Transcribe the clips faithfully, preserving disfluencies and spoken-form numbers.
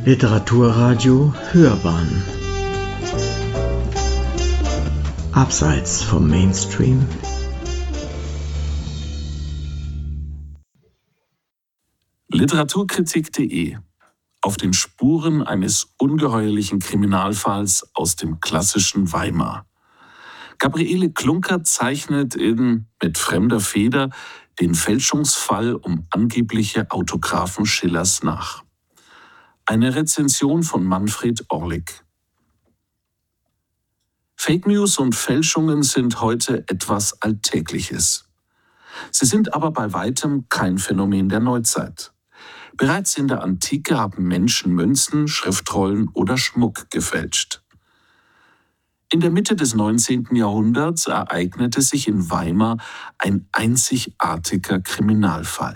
Literaturradio Hörbahn Abseits vom Mainstream. Literaturkritik punkt de Auf den Spuren eines ungeheuerlichen Kriminalfalls aus dem klassischen Weimar. Gabriele Klunkert zeichnet in Mit fremder Feder den Fälschungsfall um angebliche Autographen Schillers nach. Eine Rezension von Manfred Orlik. Fake News und Fälschungen sind heute etwas Alltägliches. Sie sind aber bei weitem kein Phänomen der Neuzeit. Bereits in der Antike haben Menschen Münzen, Schriftrollen oder Schmuck gefälscht. In der Mitte des neunzehnten Jahrhunderts ereignete sich in Weimar ein einzigartiger Kriminalfall.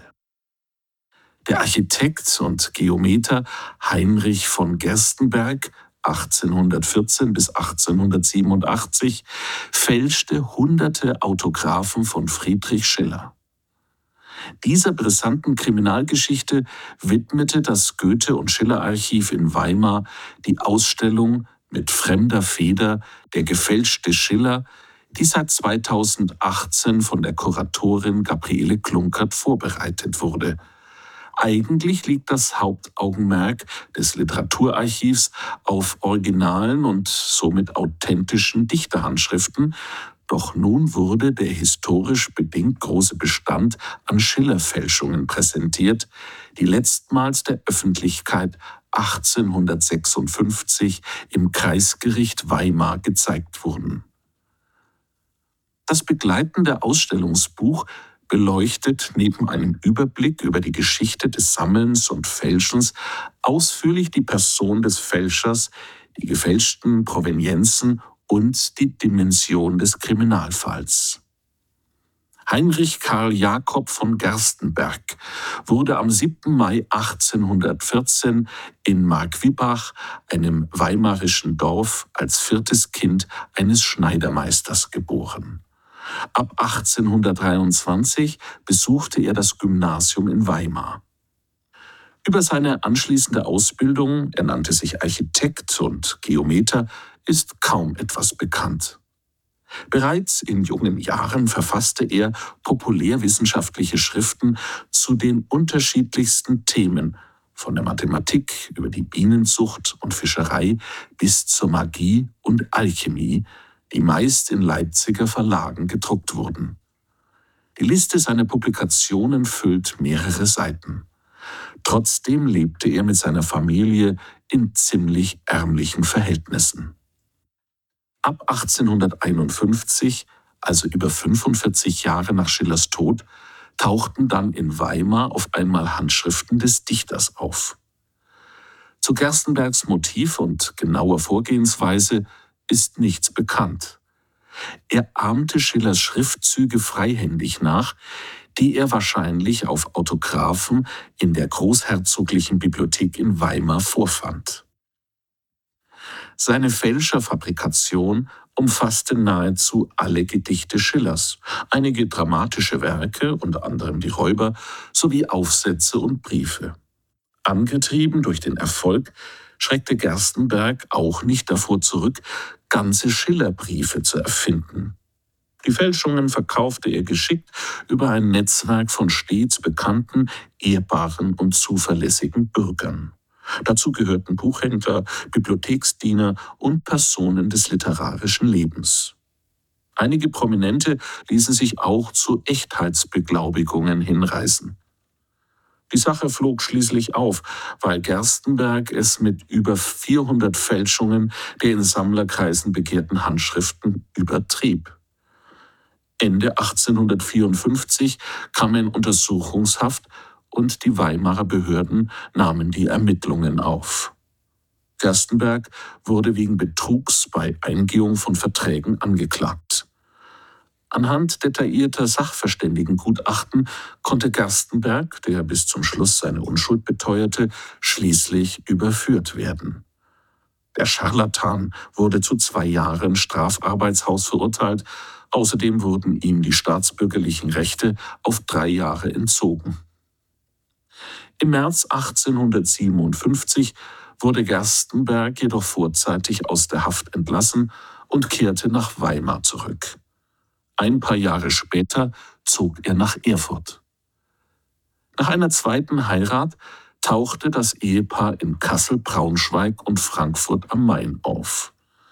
Der Architekt und Geometer Heinrich von Gerstenberg achtzehnhundertvierzehn bis achtzehnhundertsiebenundachtzig fälschte hunderte Autographen von Friedrich Schiller. Dieser brisanten Kriminalgeschichte widmete das Goethe- und Schiller-Archiv in Weimar die Ausstellung Mit fremder Feder, der gefälschte Schiller, die seit zweitausendachtzehn von der Kuratorin Gabriele Klunkert vorbereitet wurde. Eigentlich liegt das Hauptaugenmerk des Literaturarchivs auf originalen und somit authentischen Dichterhandschriften, doch nun wurde der historisch bedingt große Bestand an Schiller-Fälschungen präsentiert, die letztmals der Öffentlichkeit achtzehnhundertsechsundfünfzig im Kreisgericht Weimar gezeigt wurden. Das begleitende Ausstellungsbuch beleuchtet neben einem Überblick über die Geschichte des Sammelns und Fälschens ausführlich die Person des Fälschers, die gefälschten Provenienzen und die Dimension des Kriminalfalls. Heinrich Karl Jakob von Gerstenberg wurde am siebten Mai achtzehnhundertvierzehn in Markwibbach, einem weimarischen Dorf, als viertes Kind eines Schneidermeisters geboren. Ab achtzehnhundertdreiundzwanzig besuchte er das Gymnasium in Weimar. Über seine anschließende Ausbildung, er nannte sich Architekt und Geometer, ist kaum etwas bekannt. Bereits in jungen Jahren verfasste er populärwissenschaftliche Schriften zu den unterschiedlichsten Themen, von der Mathematik über die Bienenzucht und Fischerei bis zur Magie und Alchemie, die meist in Leipziger Verlagen gedruckt wurden. Die Liste seiner Publikationen füllt mehrere Seiten. Trotzdem lebte er mit seiner Familie in ziemlich ärmlichen Verhältnissen. Ab achtzehnhunderteinundfünfzig, also über fünfundvierzig Jahre nach Schillers Tod, tauchten dann in Weimar auf einmal Handschriften des Dichters auf. Zu Gerstenbergs Motiv und genauer Vorgehensweise ist nichts bekannt. Er ahmte Schillers Schriftzüge freihändig nach, die er wahrscheinlich auf Autographen in der Großherzoglichen Bibliothek in Weimar vorfand. Seine Fälscherfabrikation umfasste nahezu alle Gedichte Schillers, einige dramatische Werke, unter anderem Die Räuber, sowie Aufsätze und Briefe. Angetrieben durch den Erfolg schreckte Gerstenberg auch nicht davor zurück, ganze Schillerbriefe zu erfinden. Die Fälschungen verkaufte er geschickt über ein Netzwerk von stets bekannten, ehrbaren und zuverlässigen Bürgern. Dazu gehörten Buchhändler, Bibliotheksdiener und Personen des literarischen Lebens. Einige Prominente ließen sich auch zu Echtheitsbeglaubigungen hinreißen. Die Sache flog schließlich auf, weil Gerstenberg es mit über vierhundert Fälschungen der in Sammlerkreisen begehrten Handschriften übertrieb. Ende achtzehnhundertvierundfünfzig kam er in Untersuchungshaft und die Weimarer Behörden nahmen die Ermittlungen auf. Gerstenberg wurde wegen Betrugs bei Eingehung von Verträgen angeklagt. Anhand detaillierter Sachverständigengutachten konnte Gerstenberg, der bis zum Schluss seine Unschuld beteuerte, schließlich überführt werden. Der Scharlatan wurde zu zwei Jahren Strafarbeitshaus verurteilt. Außerdem wurden ihm die staatsbürgerlichen Rechte auf drei Jahre entzogen. Im März achtzehnhundertsiebenundfünfzig wurde Gerstenberg jedoch vorzeitig aus der Haft entlassen und kehrte nach Weimar zurück. Ein paar Jahre später zog er nach Erfurt. Nach einer zweiten Heirat tauchte das Ehepaar in Kassel, Braunschweig und Frankfurt am Main auf.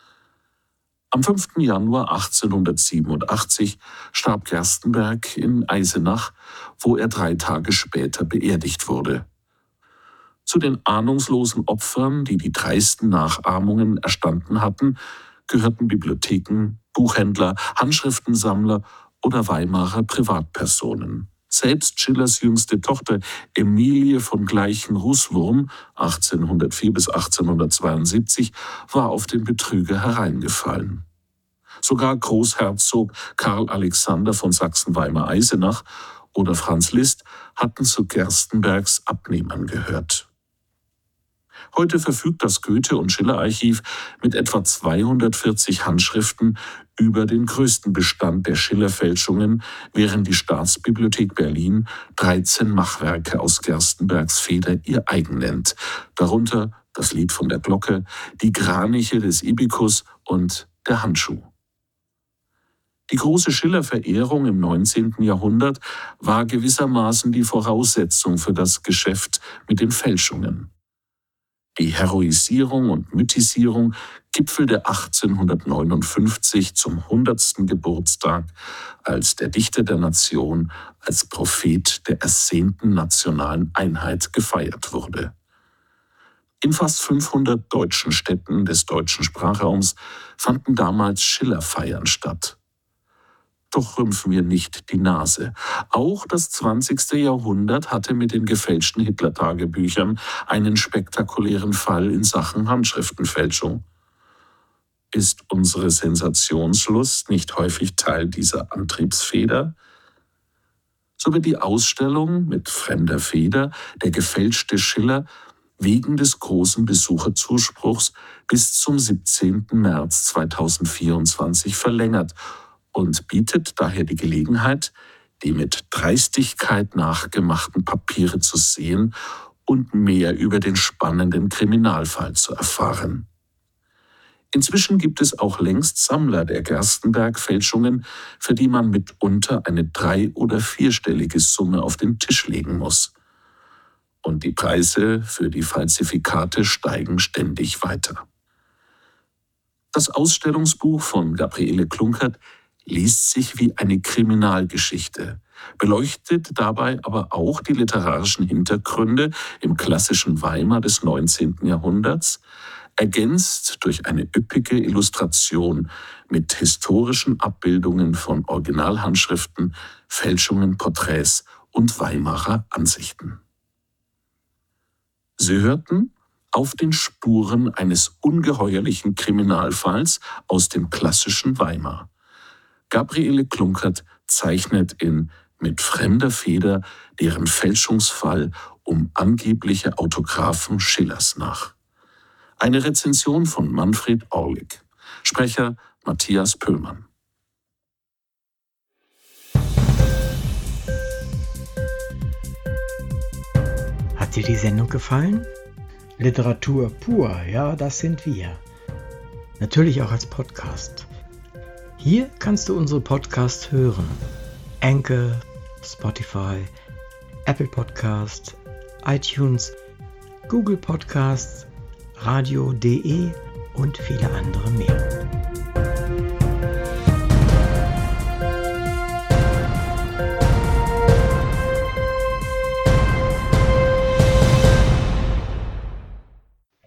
Am fünften Januar achtzehnhundertsiebenundachtzig starb Gerstenberg in Eisenach, wo er drei Tage später beerdigt wurde. Zu den ahnungslosen Opfern, die die dreisten Nachahmungen erstanden hatten, gehörten Bibliotheken, Buchhändler, Handschriftensammler oder Weimarer Privatpersonen. Selbst Schillers jüngste Tochter Emilie von Gleichen-Rußwurm achtzehnhundertvier bis achtzehnhundertzweiundsiebzig war auf den Betrüger hereingefallen. Sogar Großherzog Karl Alexander von Sachsen-Weimar-Eisenach oder Franz Liszt hatten zu Gerstenbergs Abnehmern gehört. Heute verfügt das Goethe- und Schiller-Archiv mit etwa zweihundertvierzig Handschriften über den größten Bestand der Schiller-Fälschungen, während die Staatsbibliothek Berlin dreizehn Machwerke aus Gerstenbergs Feder ihr eigen nennt, darunter das Lied von der Glocke, die Kraniche des Ibikus und der Handschuh. Die große Schiller-Verehrung im neunzehnten Jahrhundert war gewissermaßen die Voraussetzung für das Geschäft mit den Fälschungen. Die Heroisierung und Mythisierung gipfelte achtzehnhundertneunundfünfzig zum hundertsten Geburtstag, als der Dichter der Nation als Prophet der ersehnten nationalen Einheit gefeiert wurde. In fast fünfhundert deutschen Städten des deutschen Sprachraums fanden damals Schillerfeiern statt. Doch rümpfen wir nicht die Nase. Auch das zwanzigste Jahrhundert hatte mit den gefälschten Hitler-Tagebüchern einen spektakulären Fall in Sachen Handschriftenfälschung. Ist unsere Sensationslust nicht häufig Teil dieser Antriebsfeder? So wird die Ausstellung mit fremder Feder, der gefälschte Schiller, wegen des großen Besucherzuspruchs bis zum siebzehnten März zweitausendvierundzwanzig verlängert und bietet daher die Gelegenheit, die mit Dreistigkeit nachgemachten Papiere zu sehen und mehr über den spannenden Kriminalfall zu erfahren. Inzwischen gibt es auch längst Sammler der Gerstenberg-Fälschungen, für die man mitunter eine drei- oder vierstellige Summe auf den Tisch legen muss. Und die Preise für die Falsifikate steigen ständig weiter. Das Ausstellungsbuch von Gabriele Klunkert liest sich wie eine Kriminalgeschichte, beleuchtet dabei aber auch die literarischen Hintergründe im klassischen Weimar des neunzehnten Jahrhunderts, ergänzt durch eine üppige Illustration mit historischen Abbildungen von Originalhandschriften, Fälschungen, Porträts und Weimarer Ansichten. Sie hörten Auf den Spuren eines ungeheuerlichen Kriminalfalls aus dem klassischen Weimar. Gabriele Klunkert zeichnet in Mit fremder Feder deren Fälschungsfall um angebliche Autographen Schillers nach. Eine Rezension von Manfred Orlik. Sprecher Matthias Pöllmann. Hat dir die Sendung gefallen? Literatur pur, ja, das sind wir. Natürlich auch als Podcast. Hier kannst du unsere Podcasts hören. Anchor, Spotify, Apple Podcasts, iTunes, Google Podcasts, radio punkt de und viele andere mehr.